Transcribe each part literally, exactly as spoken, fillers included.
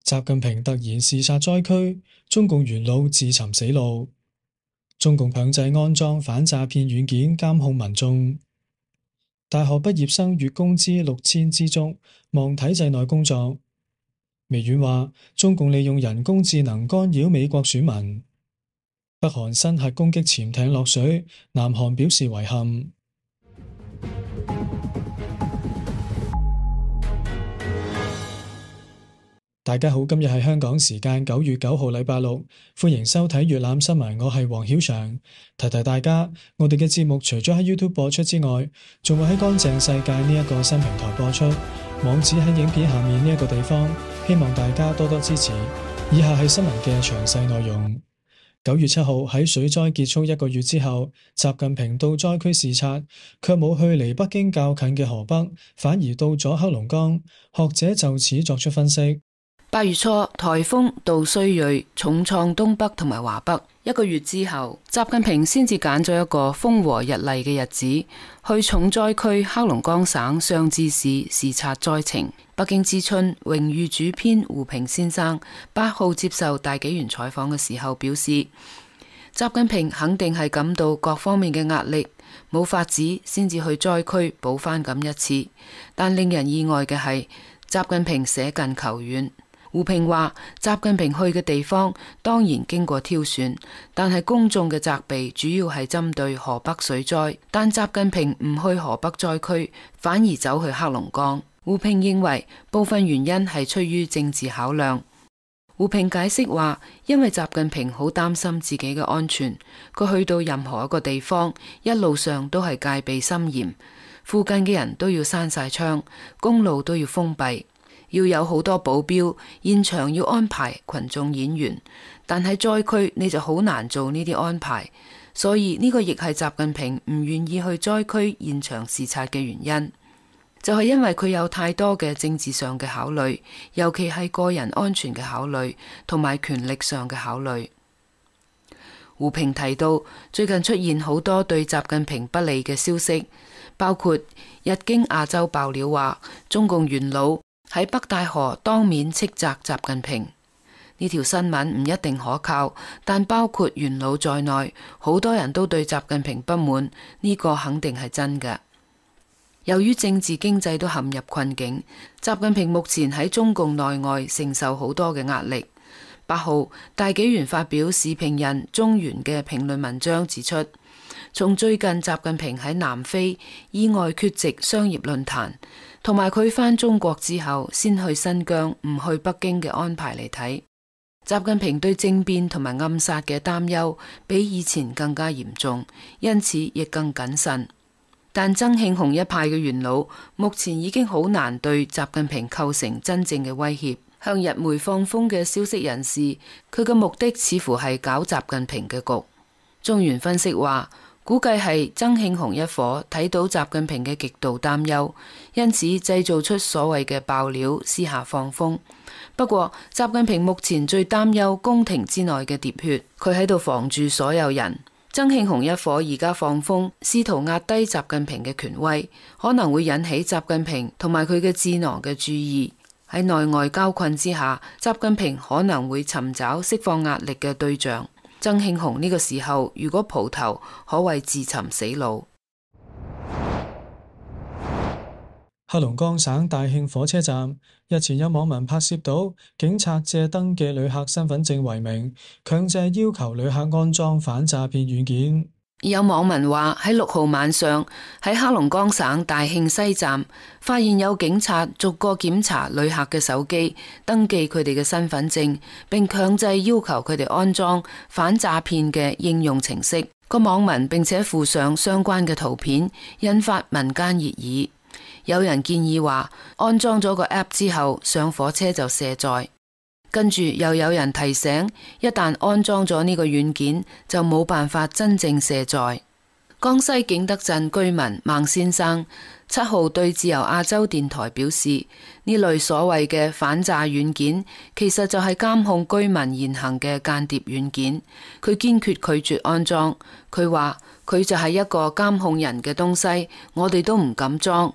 習近平突然視察災區，中共元老自尋死路。中共強制安裝反詐騙軟件監控民眾。大學畢業生月工資六千知足，望體制內工作。微軟話中共利用人工智能干擾美國選民。北韓新核攻擊潛艇落水，南韓表示遺憾。大家好，今日係香港時間九月九號禮拜六，歡迎收睇粵覽新聞，我係黃曉翔。提提大家，我哋嘅節目除咗喺 YouTube 播出之外，仲會喺乾淨世界呢一個新平台播出，網址喺影片下面呢一個地方，希望大家多多支持。以下係新聞嘅詳細內容。九月七號喺水災結束一個月之後，習近平到災區視察，卻冇去離北京較近嘅河北，反而到咗黑龍江。學者就此作出分析。 八月初，颱風杜蘇芮重創東北同埋華北，一個月之後，習近平先至揀咗一個風和日麗嘅日子，去重災區黑龍江省雙芝市視察災情。北京之春榮譽主編胡平先生八號接受大紀元採訪嘅時候表示，習近平肯定係感到各方面嘅壓力，冇法子先至去災區補翻咁一次。但令人意外嘅係，習近平捨近求遠。胡平話：習近平去嘅地方當然經過挑選，但係公眾嘅責備主要係針對河北水災。但習近平唔去河北災區，反而走去黑龍江。胡平認為部分原因係出於政治考量。胡平解釋話：因為習近平好擔心自己嘅安全，佢去到任何一個地方，一路上都係戒備森嚴，附近嘅人都要閂晒窗，公路都要封閉。要有好多保鏢，現場要安排群眾演員，但喺災區你就好難做呢啲安排，所以呢個亦係習近平唔願意去災區現場視察嘅原因，就係因為佢有太多嘅政治上嘅考慮，尤其係個人安全嘅考慮同埋權力上嘅考慮。胡平提到，最近出現好多對習近平不利嘅消息，包括日經亞洲爆料話中共元老喺北戴河當面斥責習近平。呢條新聞唔一定可靠，但包括元老在內，好多人都對習近平不滿，呢個肯定係真嘅。由於政治經濟都陷入困境，習近平目前喺中共內外承受好多嘅壓力。八號大紀元發表時評人中原嘅評論文章指出，從最近習近平喺南非意外缺席商業論壇，同埋佢返中國之後先去新疆唔去北京嘅安排嚟睇，習近平對政變同埋暗殺嘅擔憂比以前更加嚴重，因此亦更謹慎。但曾慶紅一派嘅元老目前已經好難對習近平構成真正嘅威脅。向日媒放風嘅消息人士，佢嘅目的似乎係搞習近平嘅局。中原分析話，估計係曾慶紅一夥睇到習近平嘅極度擔憂，因此製造出所謂嘅爆料，私下放風。不過，習近平目前最擔憂宮廷之內嘅喋血，佢喺度防住所有人。曾慶紅一夥而家放風，試圖壓低習近平嘅權威，可能會引起習近平同埋佢嘅智囊嘅注意。喺內外交困之下，習近平可能會尋找釋放壓力嘅對象。曾慶紅呢個時候如果蒲頭，可謂自尋死路。 黑龍江省大慶火車站日前有網民拍攝到警察借登記旅客身份證為名，強制要求旅客安裝反詐騙軟件。 有網民話喺六號晚上喺黑龍江省大慶西站發現有警察逐個檢查旅客嘅手機，登記佢哋嘅身份證，並強制要求佢哋安裝反詐騙嘅應用程式。個網民並且附上相關嘅圖片，引發民間熱議。有人建議話安裝咗個 app 之後上火車就卸載。跟住又有人提醒，一旦安裝咗呢個軟件，就冇辦法真正卸載。江西景德鎮居民孟先生七號對自由亞洲電台表示，呢類所謂嘅反詐軟件，其實就係監控居民言行嘅間諜軟件。佢堅決拒絕安裝。佢話佢就係一個監控人嘅東西，我哋都唔敢裝。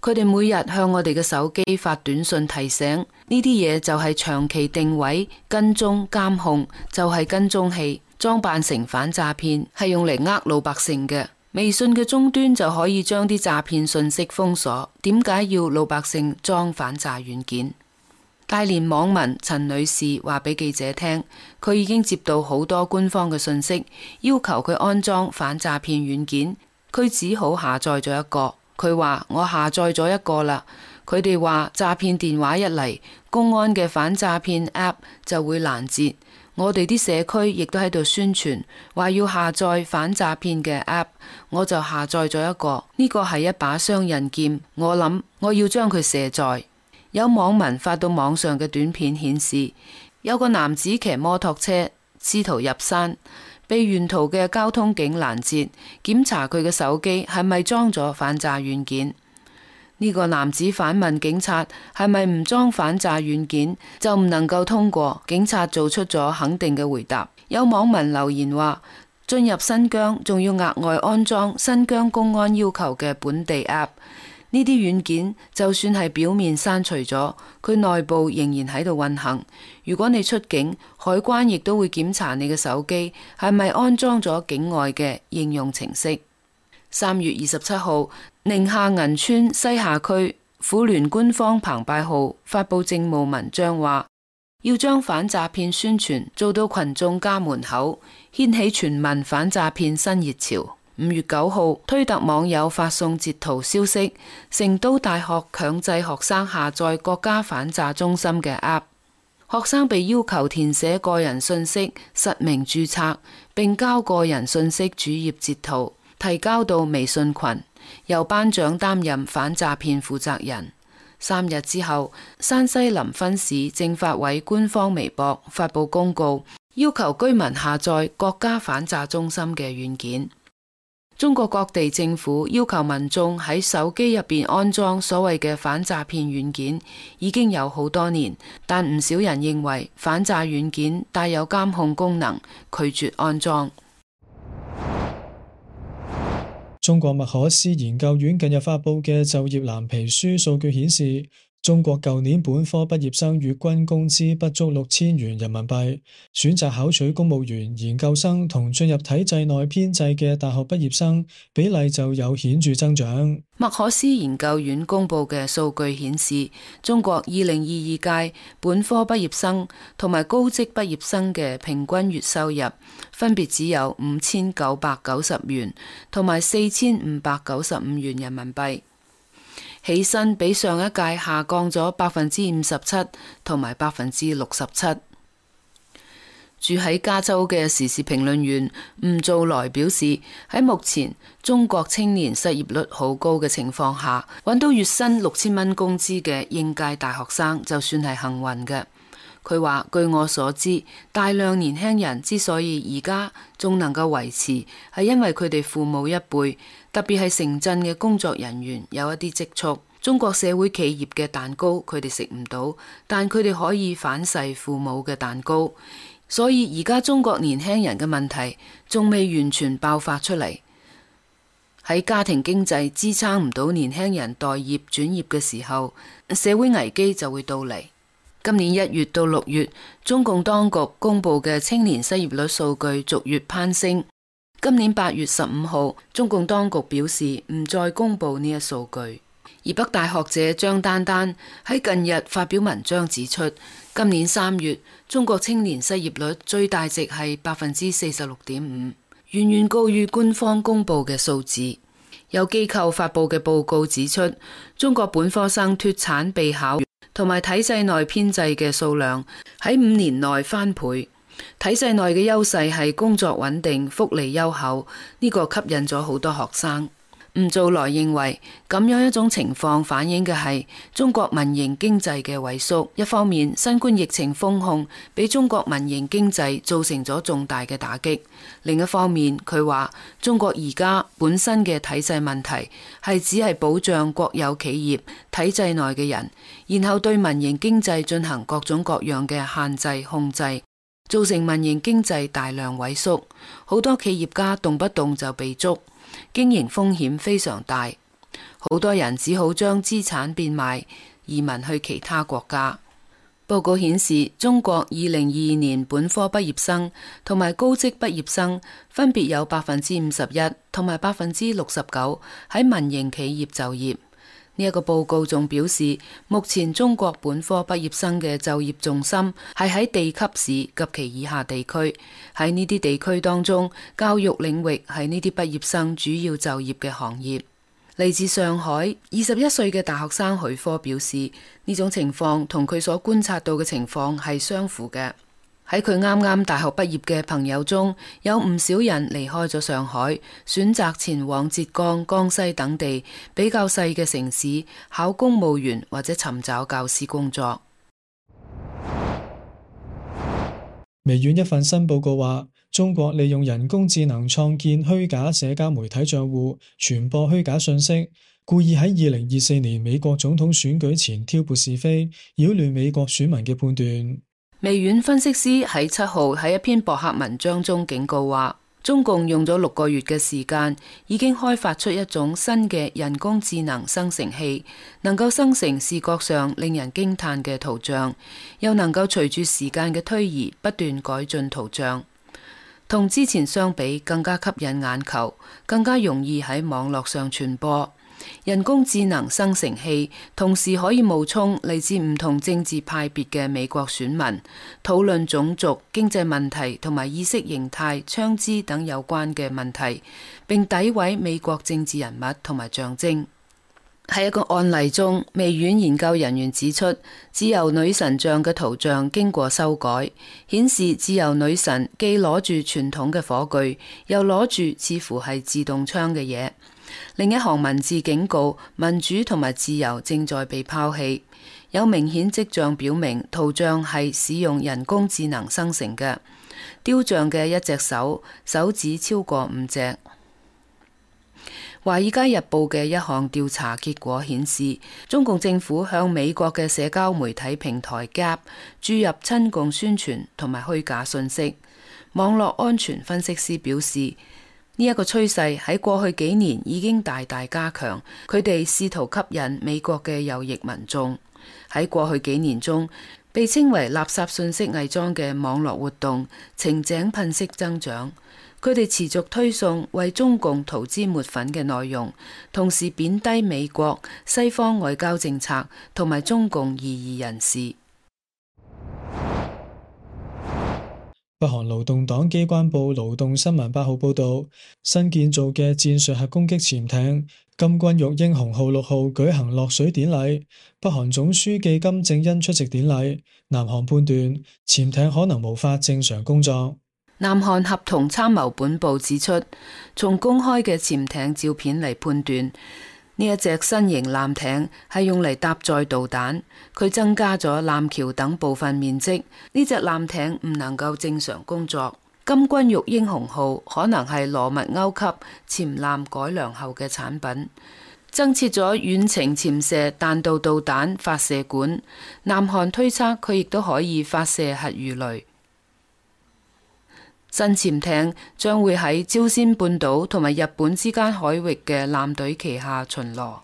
佢哋每日向我哋嘅手機發短信提醒，呢啲嘢就係長期定位、跟蹤、監控，就係跟蹤器，裝扮成反詐騙，係用嚟呃老百姓嘅。微信嘅終端就可以將啲詐騙信息封鎖。點解要老百姓裝反詐軟件？大連網民陳女士話俾記者聽，佢已經接到好多官方嘅信息，要求佢安裝反詐騙軟件，佢只好下載咗一個。佢話我下載咗一個啦，佢哋話詐騙電話一嚟，公安嘅反詐騙 app 就會攔截。我哋啲社區亦都喺度宣傳，話要下載反詐騙嘅 app， 我就下載咗一個。呢個係一把雙刃劍，我諗我要將佢卸載。有網民發到網上嘅短片顯示，有個男子騎摩托車試圖入山，被沿途嘅交通警攔截，檢查佢嘅手機係咪裝咗反詐軟件。呢個男子反問警察係咪唔裝反詐軟件就唔能夠通過，警察做出咗肯定嘅回答。有網民留言話，進入新疆仲要額外安裝新疆公安要求嘅本地 app。呢啲軟件就算係表面刪除咗，佢內部仍然喺度運行。如果你出境，海關亦都會檢查你嘅手機係咪安裝咗境外嘅應用程式。三月二十七號，寧夏銀川西夏區婦聯官方澎湃號發布政務文章話，要將反詐騙宣傳做到群眾家門口，掀起全民反詐騙新熱潮。五月九號，推特網友發送截圖消息，成都大學強制學生下載國家反詐中心嘅 app， 學生被要求填寫個人信息、實名註冊，並交個人信息主頁截圖，提交到微信群，由班長擔任反詐騙負責人。三日之後，山西臨汾市政法委官方微博發布公告，要求居民下載國家反詐中心嘅軟件。中國各地政府要求民眾喺手機入邊安裝所謂嘅反詐騙軟件，已經有好多年，但唔少人認為反詐軟件帶有監控功能，拒絕安裝。 中國麥可思研究院近日發佈嘅就業藍皮書數據顯示，中國舊年本科畢業生月均工資不足六千元人民幣，選擇考取公務員、研究生同進入體制內編制嘅大學畢業生比例就有顯著增長。 麥可思研究院公布嘅數據顯示，中國二零二二屆本科畢業生同埋高職畢業生嘅平均月收入分別只有五千九百九十元同埋四千五百九十五元人民幣，起薪比上一屆下降咗百分之五十七同埋百分之六十七。住喺加州嘅時事評論員吳造來表示，喺目前中國青年失業率好高嘅情況下，揾到月薪六千蚊工資嘅應屆大學生就算係幸運嘅。佢話：據我所知，大量年輕人之所以而家仲能夠維持，係因為佢哋父母一輩，特別係城鎮嘅工作人員有一啲積蓄。中國社會企業嘅蛋糕佢哋食唔到，但佢哋可以反噬父母嘅蛋糕。所以而家中國年輕人嘅問題仲未完全爆發出嚟。喺家庭經濟支撐唔到年輕人待業轉業嘅時候，社會危機就會到嚟。今年一月到六月，中共當局公布嘅青年失業率數據逐月攀升。今年八月十五號，中共當局表示唔再公布呢一數據。而北大學者張丹丹喺近日發表文章指出，今年三月中國青年失業率最大值係百分之四十六點五，遠遠高於官方公布嘅數字。有機構發布嘅報告指出，中國本科生脫產備考同埋體制內編制嘅數量喺五年內翻倍。體制內嘅優勢係工作穩定、福利優厚，呢個吸引咗好多學生。吳造來認為，咁樣一種情況反映嘅係中國民營經濟嘅萎縮。一方面，新冠疫情封控俾中國民營經濟造成咗重大嘅打擊；另一方面，佢話中國而家本身嘅體制問題係只係保障國有企業體制內嘅人，然後對民營經濟進行各種各樣嘅限制控制，造成民營經濟大量萎縮，好多企業家動不動就被捉，經營風險非常大。 好多人只好將資產變賣，移民去其他國家。報告顯示，中國二零二二年本科畢業生同埋高職畢業生分別有百分之五十一同埋百分之六十九喺民營企業就業。呢一個報告仲表示，目前中國本科畢業生嘅就業重心係喺地級市及其以下地區。喺呢啲地區當中，教育領域係呢啲畢業生主要就業嘅行業。嚟自上海二十一歲嘅大學生許科表示，呢種情況同佢所觀察到嘅情況係相符嘅。喺佢啱啱大學畢業嘅朋友中，有唔少人離開咗上海，選擇前往浙江、江西等地比較細嘅城市考公務員或者尋找教師工作。 微軟一份新報告話，中國利用人工智能創建虛假社交媒體賬戶，傳播虛假信息，故意喺二零二四年美國總統選舉前挑撥是非，擾亂美國選民嘅判斷。 微軟分析師喺七號喺一篇博客文章中警告話，中共用咗六個月嘅時間，已經開發出一種新嘅人工智能生成器，能夠生成視覺上令人驚嘆嘅圖像，又能夠隨住時間嘅推移不斷改進圖像。同之前相比，更加吸引眼球，更加容易喺網絡上傳播。人工智能生成器同時可以冒充嚟自唔同政治派別嘅美國選民，討論種族、經濟問題同埋意識形態、槍支等有關嘅問題，並詆毀美國政治人物同埋象徵。喺一個案例中，微軟研究人員指出，自由女神像嘅圖像經過修改，顯示自由女神既攞住傳統嘅火炬，又攞住似乎係自動槍嘅嘢。另一行文字警告，民主同埋自由正在被拋棄，有明顯跡象表明圖像係使用人工智能生成嘅。雕像嘅一隻手，手指超過五隻。《華爾街日報》嘅一項調查結果顯示，中共政府向美國嘅社交媒體平台 Gab 注入親共宣傳同埋虛假信息。網絡安全分析師表示，呢一個趨勢喺過去幾年已經大大加強，佢哋試圖吸引美國嘅右翼民眾。喺過去幾年中，被稱為垃圾信息偽裝嘅網絡活動呈井噴式增長。佢哋持續推送為中共塗脂抹粉嘅內容，同時貶低美國、西方外交政策同埋中共異議人士。 北韓勞動黨機關報勞動新聞八號報道，新建造嘅戰術核攻擊潛艇金君玉英雄號六號舉行落水典禮，北韓總書記金正恩出席典禮。南韓判斷潛艇可能無法正常工作。 南韓合同參謀本部指出，從公開嘅潛艇照片嚟判斷，呢一隻新型艦艇係用嚟搭載導彈，佢增加咗艦橋等部分面積。呢隻艦艇唔能夠正常工作。金君玉英雄號可能係羅密歐級潛艦改良後嘅產品，增設咗遠程潛射彈道導彈發射管。南韓推測佢亦都可以發射核魚雷。新潛艇將會喺朝鮮半島同埋日本之間海域嘅艦隊旗下巡邏。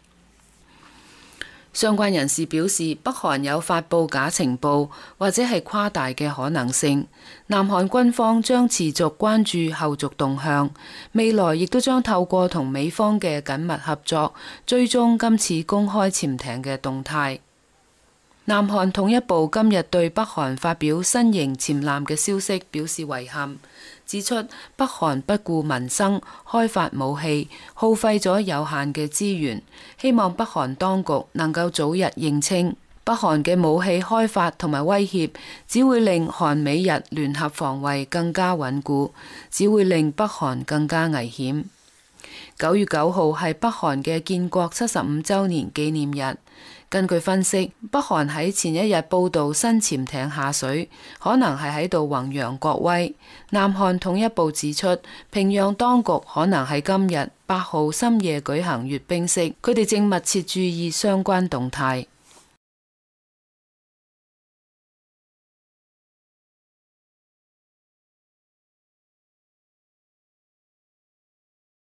相關人士表示，北韓有發布假情報或者係誇大嘅可能性。南韓軍方將持續關注後續動向，未來亦都將透過同美方嘅緊密合作，追蹤今次公開潛艇嘅動態。南韓統一部今日對北韓發表新型潛艦嘅消息表示遺憾，指出北韓不顧民生開發武器，耗費咗有限嘅資源，希望北韓當局能夠早日認清，北韓嘅武器開發同埋威脅只會令韓美日聯合防衛更加穩固，只會令北韓更加危險。九月九號係北韓嘅建國七十五週年紀念日。根據分析，北韓喺前一日報道新潛艇下水，可能係喺度弘揚國威。南韓統一部指出，平壤當局可能喺今日八號深夜舉行閱兵式，佢哋正密切注意相關動態。